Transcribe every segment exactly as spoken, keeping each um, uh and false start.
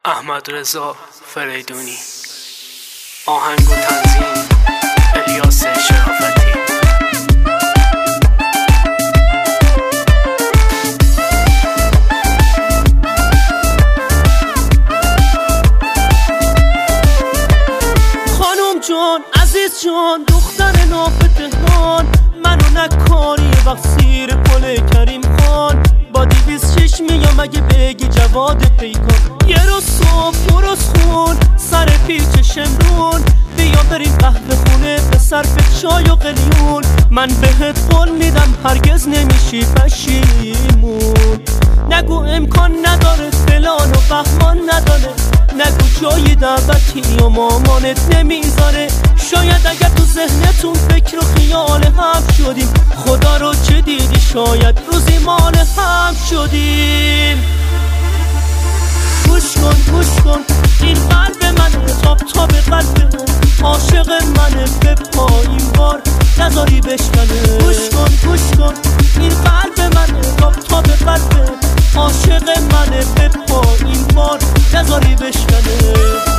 احمدرضا فریدونی. آهنگ و تنظیم الیاس شرافتی. خانم جان، عزیز جان، دختر ناف تهران، منو نکاری وقت سیر پل کریم خان. با دیویز شش میام اگه بگی جواد پیکان. یه روز صبح درست خون سر پیچ شمرون، بیا بریم قهوه خونه به صرف چای و قلیون. من بهت قول میدم هرگز نمیشی پشیمون. نگو امکان نداره فلان و بهمان نداره، نگو جای دعوتی و مامانت نمیذاره. شاید اگر تو ذهنتون فکر و خیال هم شدیم، خدا رو چه دیدی شاید روزی مال هم شدیم. گوش کن گوش کن این قلب منه، تاب تاب قلبه، عاشق منه، به پایین بار نذاری بشکنه. گوش کن گوش کن این قلب منه، تاب تاب قلبه، عاشق منه، به پایین بار نذاری بشکنه.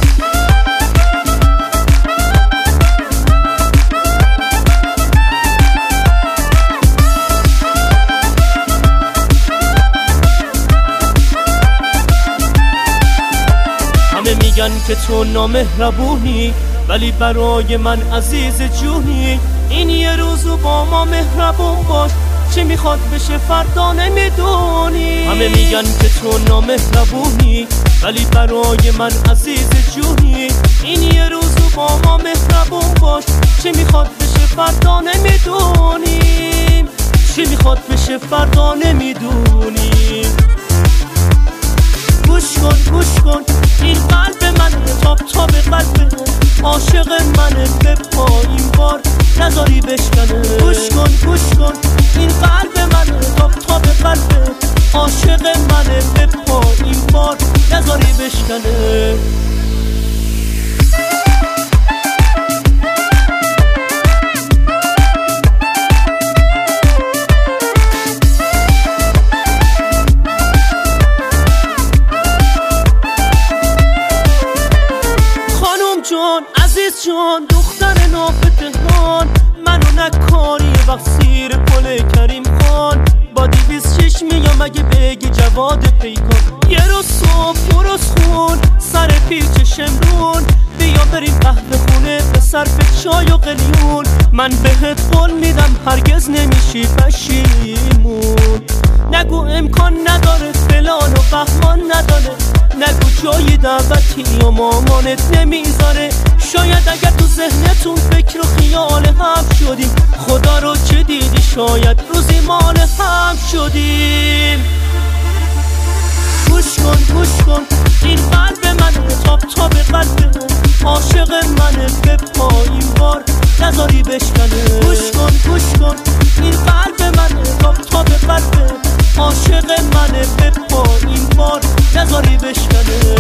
همه میگن که تو نامهربونی، ولی برای من عزیز جونی. این یه روزو با ما مهربون باش، چی میخواد بشه فردا نمیدونی. همه میگن که تو نامهربونی، ولی برای من عزیز جونی. این یه روزو با ما مهربون باش، چی میخواد بشه فردا نمیدونی. چی میخواد بشه فردا نمیدونی. گوش کن گوش کن این قلب منه، تاب تاب قلبه، عاشق منه، به پایین بار نذاری بشکنه. گوش کن گوش کن این قلب منه، تاب تاب قلبه، عاشق منه، به پایین بار نذاری بشکنه. جان، عزیز جان، دختر ناف تهران، منو نکاری وقت سیر پل کریم خان. با دیویز شش میام اگه بگی جواد پیکان. یه روز صبح درست خون سر پیچ شمرون، بیا بریم قهوه خونه به صرف چای و قلیون. من بهت قول میدم هرگز نمیشی پشیمون. نگو امکان نداره فلان و بهمان نداره، نگو جای دعوتی و مامانت نمیذاره. شاید اگر تو ذهنتون فکر و خیال هم شدیم، خدا رو چه دیدی شاید روزی مال هم شدیم. گوش کن گوش کن این قلب منه، تاب تاب قلبه، عاشق منه، به پایین بار نذاری بشکنه. گوش کن گوش کن این قلب منه، تاب تاب قلبه، عاشق منه، به پایین بار نذاری بشکنه.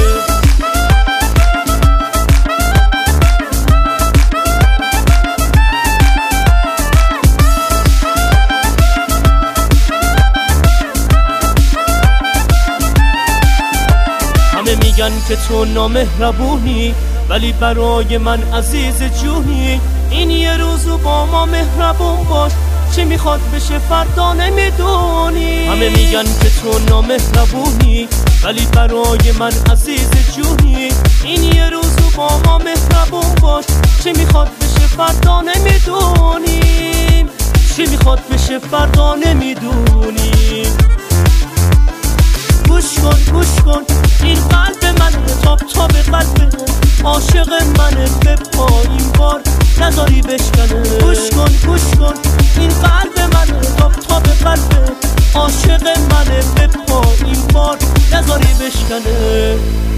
همه میگن که تو نامهربونی، ولی برای من عزیز جونی. این یه روزو با ما مهربون باش، چی میخواد بشه فردا نمیدونی. همه میگن که تو نامهربونی، ولی برای من عزیز جونی. این یه روزو با ما مهربون باش، چی میخواد بشه فردا نمیدونی. چی میخواد بشه فردا نمیدونی. گوش کن گوش کن این قلب منه، تاب تاب قلبه، عاشق منه، به پایین بار نذاری بشکنه. گوش کن گوش کن این قلب منه، تاب تاب قلبه، عاشق منه، به پایین بار نذاری بشکنه.